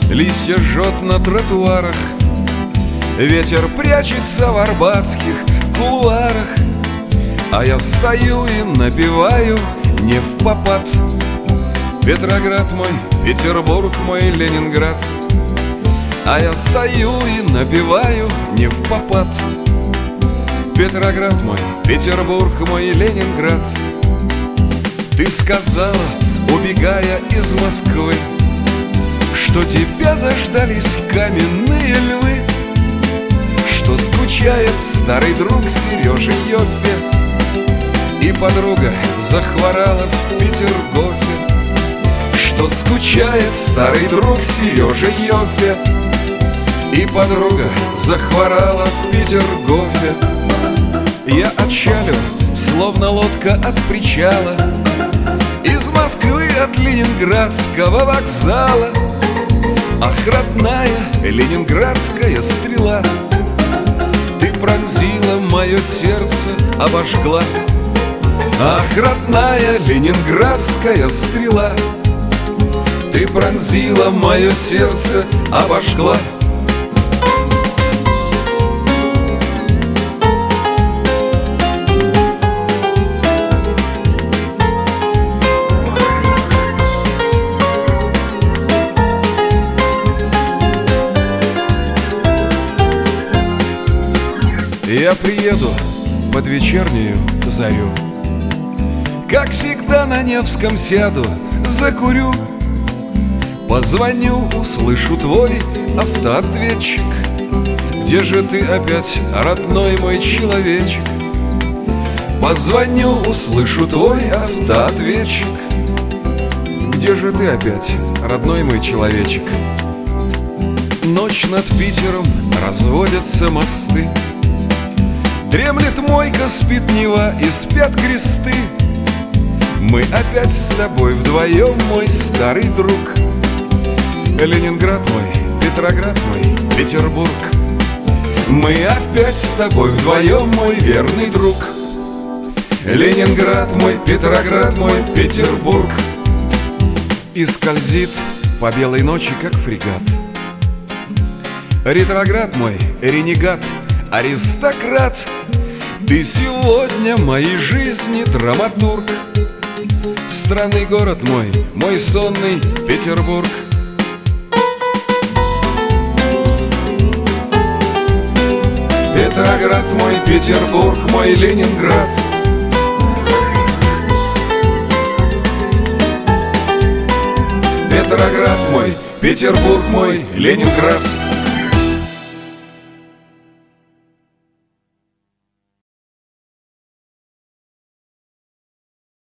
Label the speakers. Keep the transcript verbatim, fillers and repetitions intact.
Speaker 1: листья жжет на тротуарах, ветер прячется в арбатских кулуарах, а я стою и напеваю не впопад. Петроград мой, Петербург мой, Ленинград. А я стою и напеваю не впопад. Петроград мой, Петербург мой, Ленинград. Ты сказала, убегая из Москвы, что тебя заждались каменные львы, что скучает старый друг Сережа Йоффе, и подруга захворала в Петергофе. Что скучает старый друг Сережа Йоффе, и подруга захворала в Петергофе. Я отчалю, словно лодка от причала, из Москвы от Ленинградского вокзала. Ах, родная ленинградская стрела, ты пронзила мое сердце, обожгла. Ах, родная ленинградская стрела, ты пронзила мое сердце, обожгла. Я приеду под вечернюю зарю, как всегда на Невском сяду, закурю. Позвоню, услышу твой автоответчик. Где же ты опять, родной мой человечек? Позвоню, услышу твой автоответчик. Где же ты опять, родной мой человечек? Ночь над Питером, разводятся мосты, дремлет мойка, спит Нева и спят кресты. Мы опять с тобой вдвоем, мой старый друг. Ленинград мой, Петроград мой, Петербург. Мы опять с тобой вдвоем, мой верный друг. Ленинград мой, Петроград мой, Петербург. И скользит по белой ночи, как фрегат. Ретроград мой, ренегат, аристократ. Ты сегодня моей жизни драматург. Странный город мой, мой сонный Петербург. Петроград мой, Петербург мой, Ленинград. Петроград мой, Петербург мой, Ленинград.